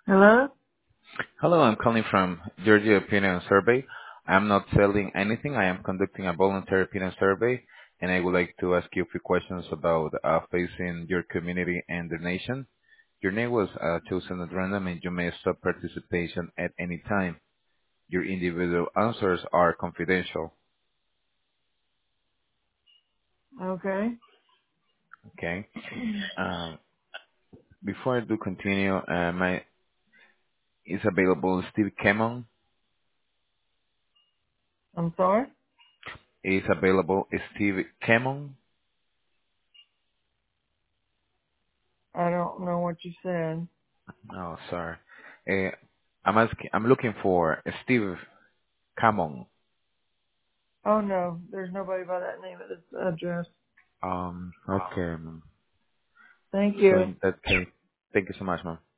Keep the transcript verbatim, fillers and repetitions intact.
Hello? Hello, I'm calling from Georgia Opinion Survey. I'm not selling anything. I am conducting a voluntary opinion survey, and I would like to ask you a few questions about uh, facing your community and the nation. Your name was uh, chosen at random, and you may stop participation at any time. Your individual answers are confidential. Okay. Okay. Um, before I do continue, uh, my is available Steve Camon. I'm sorry? Is available Steve Camon. I don't know what you said. Oh, sorry. Uh, I'm asking. I'm looking for Steve Camon. Oh no, there's nobody by that name at this address. Um. Okay. ma'am. Thank So you. in that case, thank you so much, ma'am.